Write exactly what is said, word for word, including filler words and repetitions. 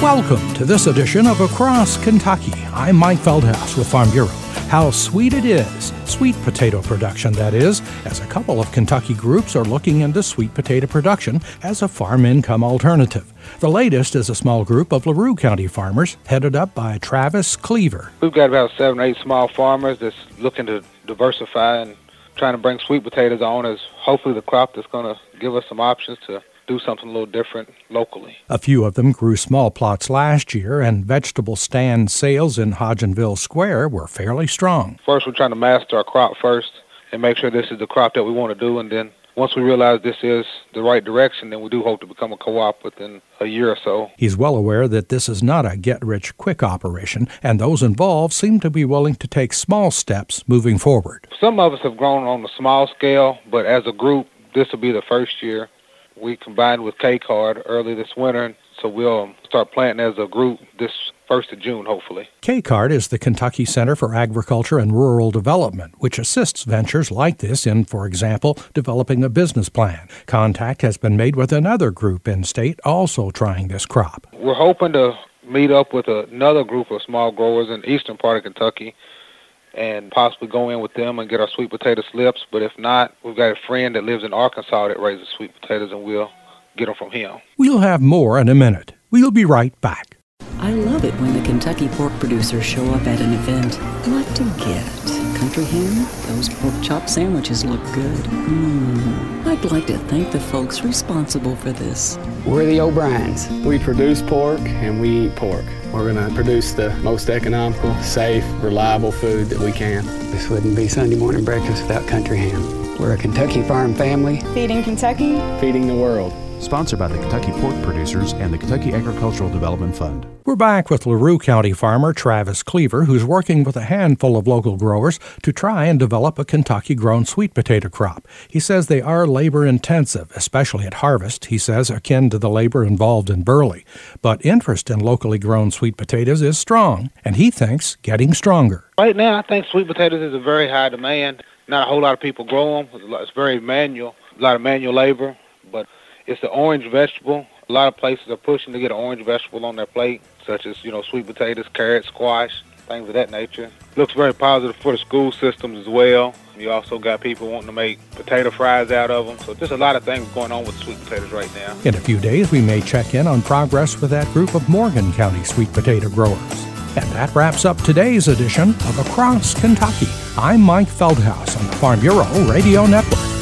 Welcome to this edition of Across Kentucky. I'm Mike Feldhaus with Farm Bureau. How sweet it is, sweet potato production that is, as a couple of Kentucky groups are looking into sweet potato production as a farm income alternative. The latest is a small group of LaRue County farmers headed up by Travis Cleaver. We've got about seven or eight small farmers that's looking to diversify and trying to bring sweet potatoes on as hopefully the crop that's going to give us some options to do something a little different locally. A few of them grew small plots last year, and vegetable stand sales in Hodgenville Square were fairly strong. First, we're trying to master our crop first and make sure this is the crop that we want to do, and then once we realize this is the right direction, then we do hope to become a co-op within a year or so. He's well aware that this is not a get-rich-quick operation, and those involved seem to be willing to take small steps moving forward. Some of us have grown on a small scale, but as a group, this will be the first year. We combined with K-Card early this winter, so we'll start planting as a group this first of June, hopefully. K-Card is the Kentucky Center for Agriculture and Rural Development, which assists ventures like this in, for example, developing a business plan. Contact has been made with another group in state also trying this crop. We're hoping to meet up with another group of small growers in the eastern part of Kentucky and possibly go in with them and get our sweet potato slips. But if not, we've got a friend that lives in Arkansas that raises sweet potatoes, and we'll get them from him. We'll have more in a minute. We'll be right back. I love it when the Kentucky pork producers show up at an event. What to get? Country ham? Those pork chop sandwiches look good. Mmm. I'd like to thank the folks responsible for this. We're the O'Briens. We produce pork and we eat pork. We're going to produce the most economical, safe, reliable food that we can. This wouldn't be Sunday morning breakfast without country ham. We're a Kentucky farm family. Feeding Kentucky. Feeding the world. Sponsored by the Kentucky Pork Producers and the Kentucky Agricultural Development Fund. We're back with LaRue County farmer Travis Cleaver, who's working with a handful of local growers to try and develop a Kentucky-grown sweet potato crop. He says they are labor-intensive, especially at harvest, he says, akin to the labor involved in burley. But interest in locally grown sweet potatoes is strong, and he thinks getting stronger. Right now, I think sweet potatoes is a very high demand. Not a whole lot of people grow them. It's very manual, a lot of manual labor, but it's the orange vegetable. A lot of places are pushing to get an orange vegetable on their plate, such as, you know, sweet potatoes, carrots, squash, things of that nature. Looks very positive for the school systems as well. You also got people wanting to make potato fries out of them. So there's a lot of things going on with sweet potatoes right now. In a few days, we may check in on progress with that group of Morgan County sweet potato growers. And that wraps up today's edition of Across Kentucky. I'm Mike Feldhaus on the Farm Bureau Radio Network.